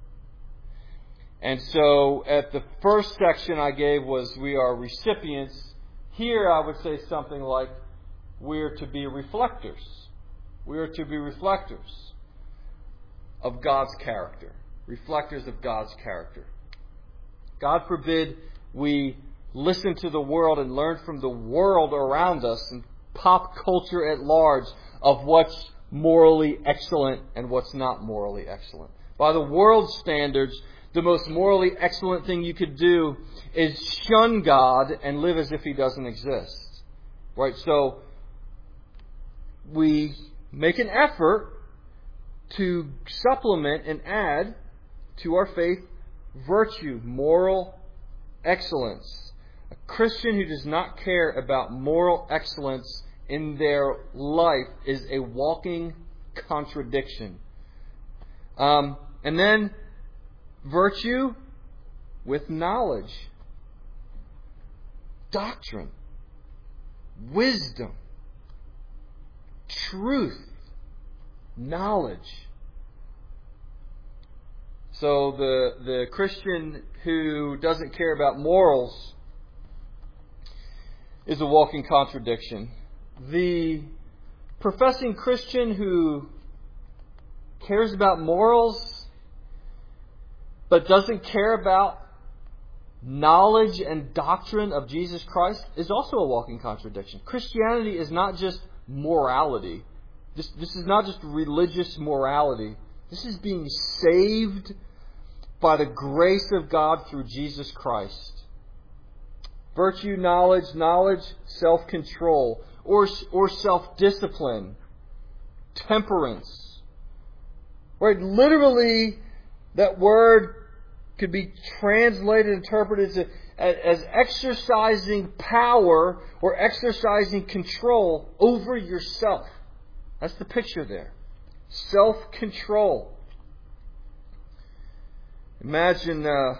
And so at the first section I gave was we are recipients. Here I would say something like we're to be reflectors. We are to be reflectors of God's character. Reflectors of God's character. God forbid we listen to the world and learn from the world around us and pop culture at large of what's morally excellent and what's not morally excellent. By the world's standards, the most morally excellent thing you could do is shun God and live as if He doesn't exist. Right? So we make an effort to supplement and add to our faith virtue, moral excellence. A Christian who does not care about moral excellence in their life is a walking contradiction. And then virtue with knowledge, doctrine, wisdom, truth, knowledge. So the Christian who doesn't care about morals is a walking contradiction. The professing Christian who cares about morals but doesn't care about knowledge and doctrine of Jesus Christ is also a walking contradiction. Christianity is not just morality. This is not just religious morality. This is being saved by the grace of God through Jesus Christ. Virtue, knowledge, self-control, or self-discipline, temperance. Right? Literally, that word could be translated, interpreted as exercising power or exercising control over yourself. That's the picture there. Self-control. Imagine an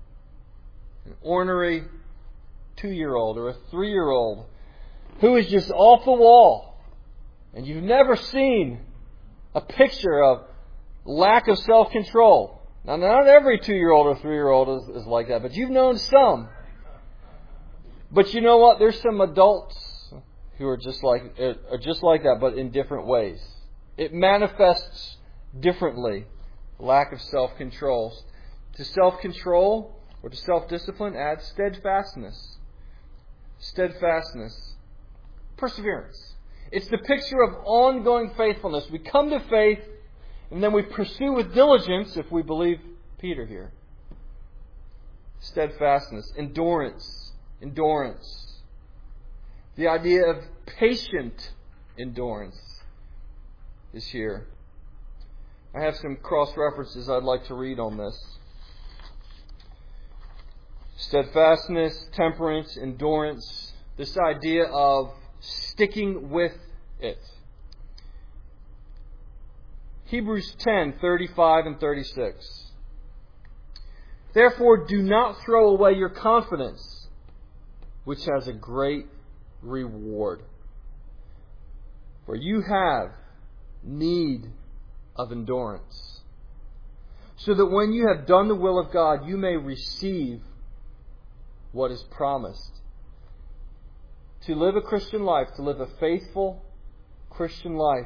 ornery 2-year-old or a 3-year-old who is just off the wall. And you've never seen a picture of lack of self-control. Now, not every 2-year-old or 3-year-old is like that, but you've known some. But you know what? There's some adults who are just like that, but in different ways. It manifests differently. Lack of self-control. To self-control or to self-discipline, add steadfastness. Steadfastness. Perseverance. It's the picture of ongoing faithfulness. We come to faith and then we pursue with diligence, if we believe Peter here. Steadfastness. Endurance. Endurance. The idea of patient endurance is here. I have some cross-references I'd like to read on this. Steadfastness, temperance, endurance. This idea of sticking with it. Hebrews 10:35 and 36. Therefore, do not throw away your confidence, which has a great reward. For you have need of endurance, so that when you have done the will of God, you may receive what is promised. To live a Christian life, to live a faithful Christian life,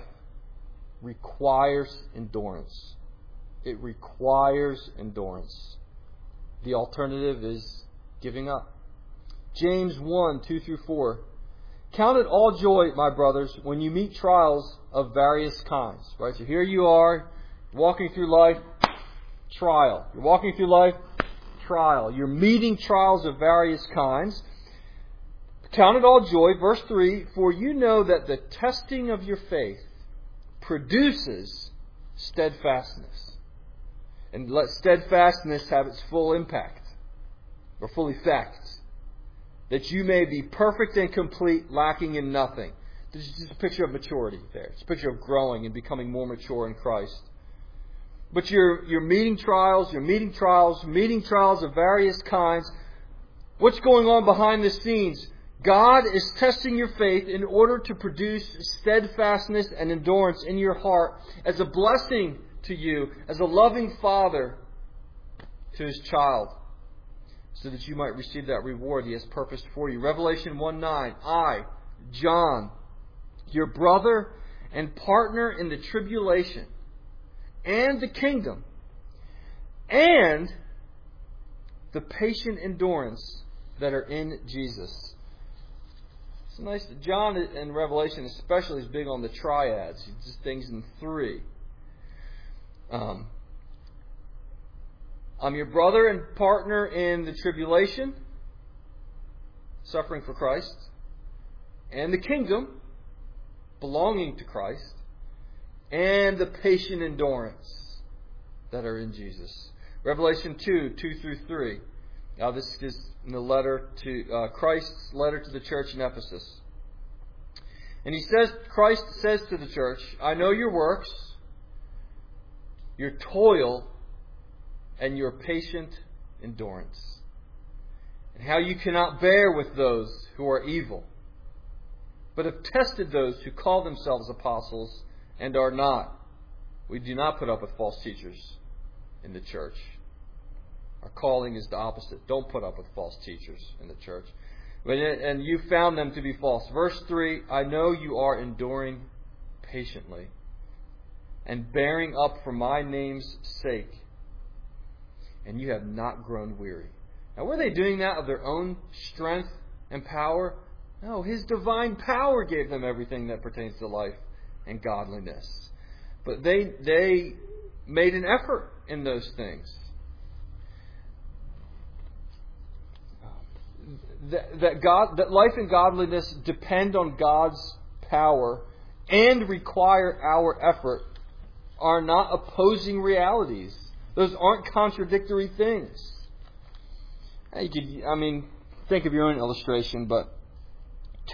requires endurance. It requires endurance. The alternative is giving up. James 1:2-4. Count it all joy, my brothers, when you meet trials of various kinds. Right? So here you are, walking through life, trial. You're walking through life, trial. You're meeting trials of various kinds. Count it all joy. Verse 3, for you know that the testing of your faith produces steadfastness. And let steadfastness have its full impact, or full effect. That you may be perfect and complete, lacking in nothing. This is just a picture of maturity there. It's a picture of growing and becoming more mature in Christ. But you're meeting trials of various kinds. What's going on behind the scenes? God is testing your faith in order to produce steadfastness and endurance in your heart as a blessing to you, as a loving father to his child, so that you might receive that reward he has purposed for you. Revelation 1:9, I, John, your brother and partner in the tribulation and the kingdom and the patient endurance that are in Jesus. It's nice that John in Revelation especially is big on the triads. He does things in 3. I'm your brother and partner in the tribulation, suffering for Christ, and the kingdom, belonging to Christ, and the patient endurance that are in Jesus. Revelation 2:2-3. Now this is in the letter to Christ's letter to the church in Ephesus. And Christ says to the church, I know your works, your toil, and your patient endurance, and how you cannot bear with those who are evil, but have tested those who call themselves apostles and are not. We do not put up with false teachers in the church. Our calling is the opposite. Don't put up with false teachers in the church. And you found them to be false. Verse 3, I know you are enduring patiently and bearing up for my name's sake, and you have not grown weary. Now, were they doing that of their own strength and power? No, His divine power gave them everything that pertains to life and godliness. But they made an effort in those things. That life and godliness depend on God's power and require our effort are not opposing realities. Those aren't contradictory things. You could, think of your own illustration, but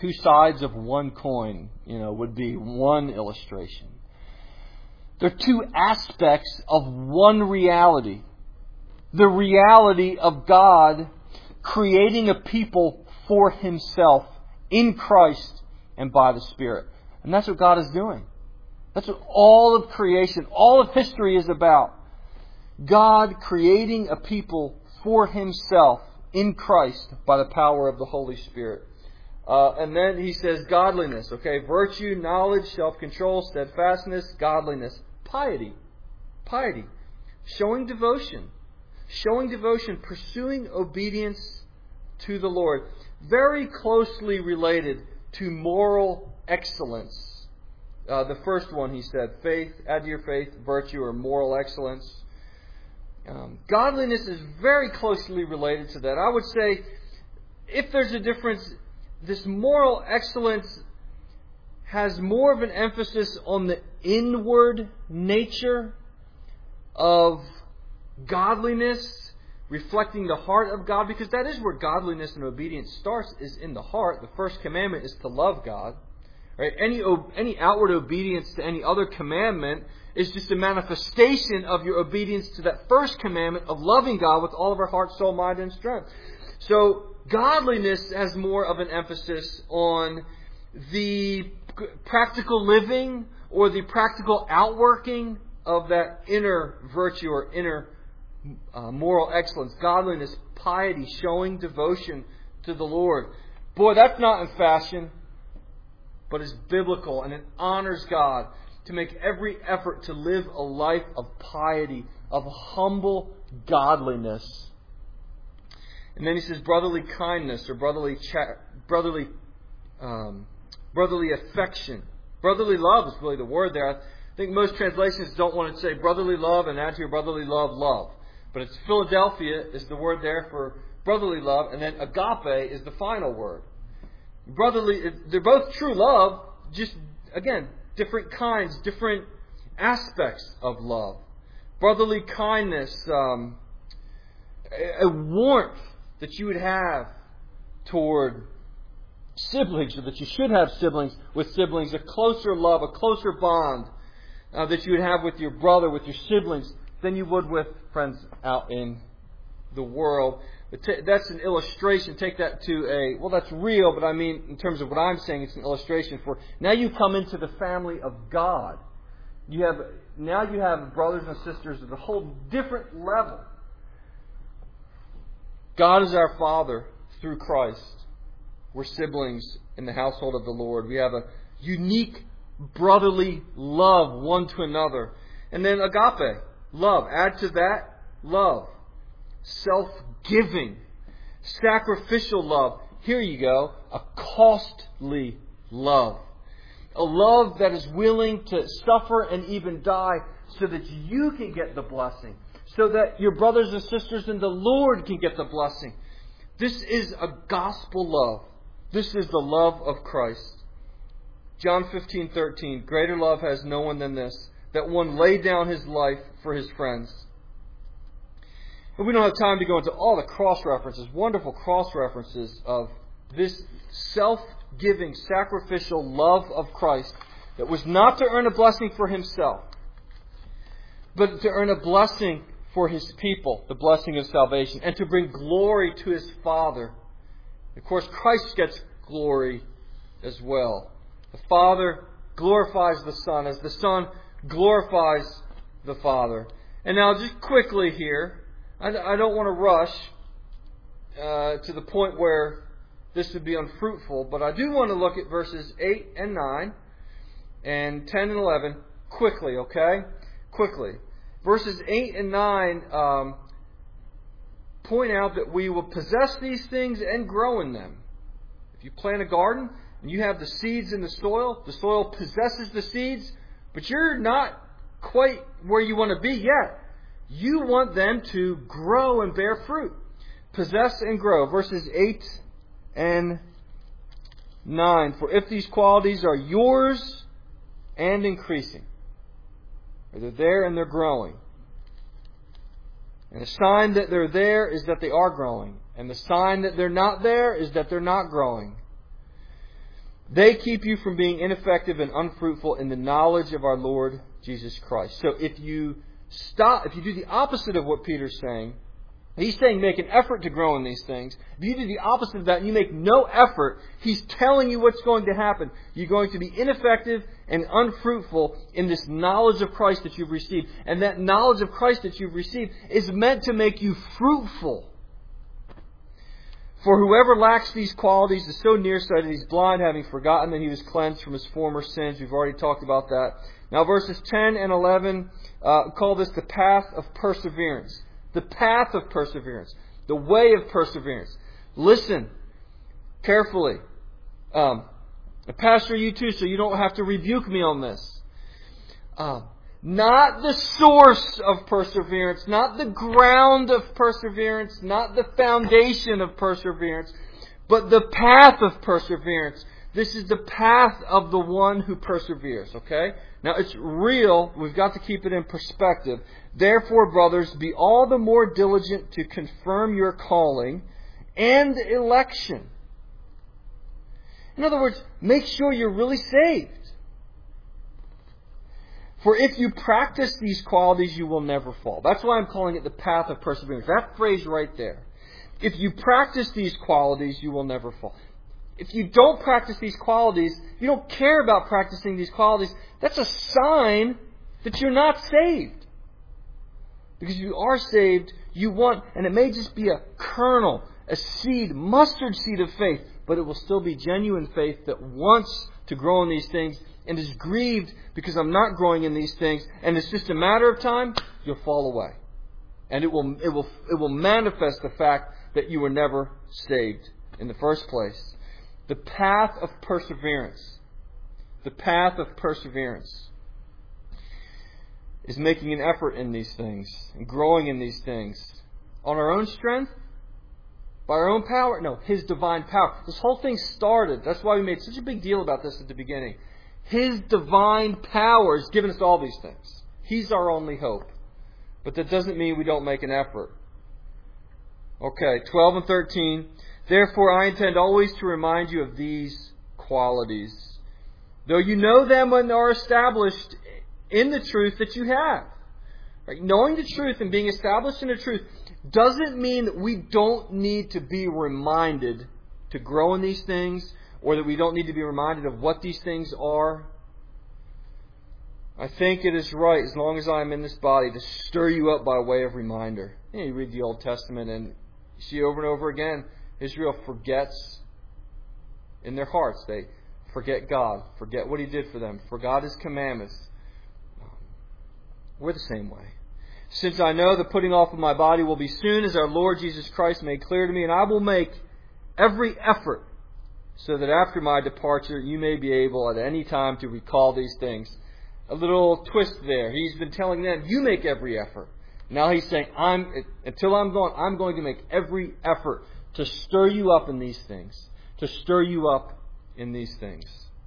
two sides of one coin, would be one illustration. They're two aspects of one reality. The reality of God creating a people for Himself in Christ and by the Spirit. And that's what God is doing. That's what all of creation, all of history is about. God creating a people for Himself in Christ by the power of the Holy Spirit. And then he says godliness. Okay, virtue, knowledge, self-control, steadfastness, godliness, piety. Piety. Showing devotion. Showing devotion, pursuing obedience to the Lord. Very closely related to moral excellence. The first one, he said, faith, add to your faith, virtue or moral excellence. Godliness is very closely related to that. I would say, if there's a difference, this moral excellence has more of an emphasis on the inward nature of godliness, reflecting the heart of God, because that is where godliness and obedience starts, is in the heart. The first commandment is to love God. Right? Any outward obedience to any other commandment is just a manifestation of your obedience to that first commandment of loving God with all of our heart, soul, mind, and strength. So godliness has more of an emphasis on the practical living or the practical outworking of that inner virtue or inner moral excellence. Godliness, piety, showing devotion to the Lord. Boy, that's not in fashion, but it's biblical, and it honors God to make every effort to live a life of piety, of humble godliness. And then he says brotherly kindness or brotherly affection. Brotherly love is really the word there. I think most translations don't want to say brotherly love and add to your brotherly love, love. But it's Philadelphia is the word there for brotherly love, and then agape is the final word. Brotherly, they're both true love, just, again, different kinds, different aspects of love. Brotherly kindness, a warmth that you would have toward siblings, or that you should have with siblings, a closer love, a closer bond that you would have with your brother, with your siblings, than you would with friends out in the world. That's an illustration. Take that to that's real, but I mean, in terms of what I'm saying, it's an illustration for, now you come into the family of God. Now you have brothers and sisters at a whole different level. God is our Father through Christ. We're siblings in the household of the Lord. We have a unique brotherly love one to another. And then agape, love. Add to that, love. Self-giving, sacrificial love. Here you go. A costly love. A love that is willing to suffer and even die so that you can get the blessing. So that your brothers and sisters in the Lord can get the blessing. This is a gospel love. This is the love of Christ. John 15:13. Greater love has no one than this, that one laid down his life for his friends. And we don't have time to go into all the cross-references, wonderful cross-references of this self-giving, sacrificial love of Christ that was not to earn a blessing for Himself, but to earn a blessing for His people, the blessing of salvation, and to bring glory to His Father. Of course, Christ gets glory as well. The Father glorifies the Son as the Son glorifies the Father. And now just quickly here, I don't want to rush to the point where this would be unfruitful, but I do want to look at verses 8 and 9 and 10 and 11 quickly, okay? Quickly. Verses 8 and 9 point out that we will possess these things and grow in them. If you plant a garden and you have the seeds in the soil possesses the seeds, but you're not quite where you want to be yet. You want them to grow and bear fruit. Possess and grow. Verses 8 and 9. For if these qualities are yours and increasing, or they're there and they're growing. And the sign that they're there is that they are growing. And the sign that they're not there is that they're not growing. They keep you from being ineffective and unfruitful in the knowledge of our Lord Jesus Christ. So if you do the opposite of what Peter's saying, he's saying make an effort to grow in these things. If you do the opposite of that and you make no effort, he's telling you what's going to happen. You're going to be ineffective and unfruitful in this knowledge of Christ that you've received. And that knowledge of Christ that you've received is meant to make you fruitful. For whoever lacks these qualities is so nearsighted he's blind, having forgotten that he was cleansed from his former sins. We've already talked about that. Now verses 10 and 11 call this the path of perseverance. The path of perseverance. The way of perseverance. Listen carefully. Pastor, you too, so you don't have to rebuke me on this. Not the source of perseverance, not the ground of perseverance, not the foundation of perseverance, but the path of perseverance. This is the path of the one who perseveres, okay? Now it's real, we've got to keep it in perspective. Therefore, brothers, be all the more diligent to confirm your calling and election. In other words, make sure you're really saved. For if you practice these qualities, you will never fall. That's why I'm calling it the path of perseverance. That phrase right there. If you practice these qualities, you will never fall. If you don't practice these qualities, you don't care about practicing these qualities, that's a sign that you're not saved. Because if you are saved, you want, and it may just be a kernel, a seed, mustard seed of faith, but it will still be genuine faith that wants to grow in these things and is grieved because I'm not growing in these things, and it's just a matter of time, you'll fall away. And it will manifest the fact that you were never saved in the first place. The path of perseverance. The path of perseverance is making an effort in these things and growing in these things. On our own strength? By our own power? No, His divine power. This whole thing started, that's why we made such a big deal about this at the beginning. His divine power has given us all these things. He's our only hope. But that doesn't mean we don't make an effort. Okay, 12 and 13. Therefore, I intend always to remind you of these qualities, though you know them and are established in the truth that you have. Right? Knowing the truth and being established in the truth doesn't mean that we don't need to be reminded to grow in these things, or that we don't need to be reminded of what these things are. I think it is right, as long as I am in this body, to stir you up by way of reminder. You read the Old Testament and you see over and over again, Israel forgets in their hearts. They forget God, forget what He did for them, forgot His commandments. We're the same way. Since I know the putting off of my body will be soon, as our Lord Jesus Christ made clear to me, and I will make every effort so that after my departure you may be able at any time to recall these things. A little twist there. He's been telling them, you make every effort. Now He's saying, until I'm gone, I'm going to make every effort to stir you up in these things. To stir you up in these things.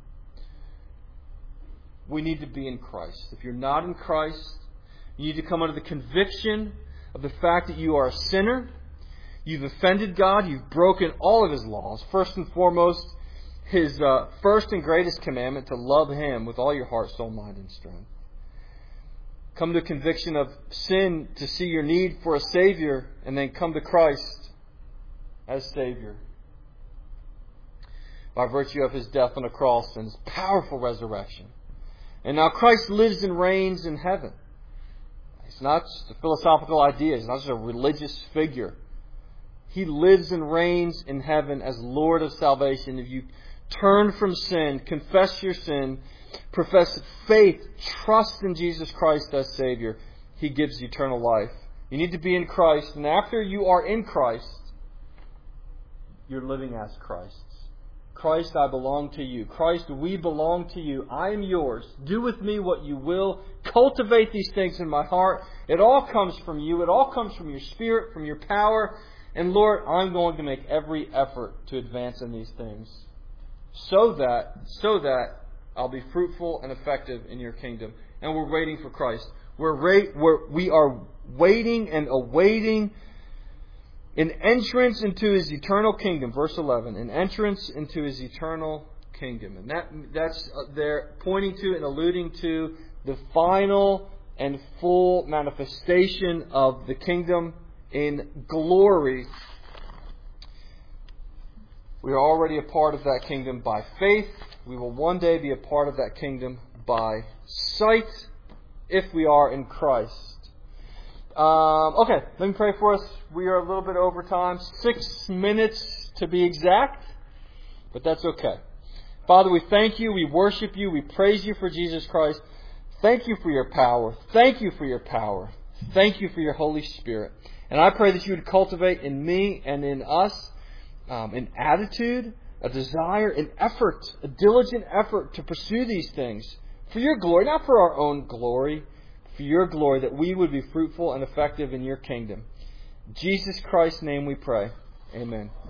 We need to be in Christ. If you're not in Christ, you need to come under the conviction of the fact that you are a sinner. You've offended God. You've broken all of His laws. First and foremost, His first and greatest commandment, to love Him with all your heart, soul, mind, and strength. Come to a conviction of sin to see your need for a Savior, and then come to Christ as Savior by virtue of His death on the cross and His powerful resurrection. And now Christ lives and reigns in heaven. It's not just a philosophical idea. It's not just a religious figure. He lives and reigns in heaven as Lord of salvation. If you turn from sin, confess your sin, profess faith, trust in Jesus Christ as Savior, He gives eternal life. You need to be in Christ, and after you are in Christ, you're living as Christ. Christ, I belong to you. Christ, we belong to you. I am yours. Do with me what you will. Cultivate these things in my heart. It all comes from you. It all comes from your Spirit, from your power. And Lord, I'm going to make every effort to advance in these things so that I'll be fruitful and effective in your kingdom. And we're waiting for Christ. We are waiting and awaiting an entrance into His eternal kingdom. Verse 11. An entrance into His eternal kingdom. And that's they're pointing to and alluding to the final and full manifestation of the kingdom in glory. We are already a part of that kingdom by faith. We will one day be a part of that kingdom by sight if we are in Christ. Okay, let me pray for us. We are a little bit over time, 6 minutes to be exact, but that's okay. Father, we thank you, we worship you, we praise you for Jesus Christ. Thank you for your power. Thank you for your power. Thank you for your Holy Spirit. And I pray that you would cultivate in me and in us an attitude, a desire, an effort, a diligent effort to pursue these things for your glory, not for our own glory, for your glory, that we would be fruitful and effective in your kingdom. In Jesus Christ's name we pray. Amen.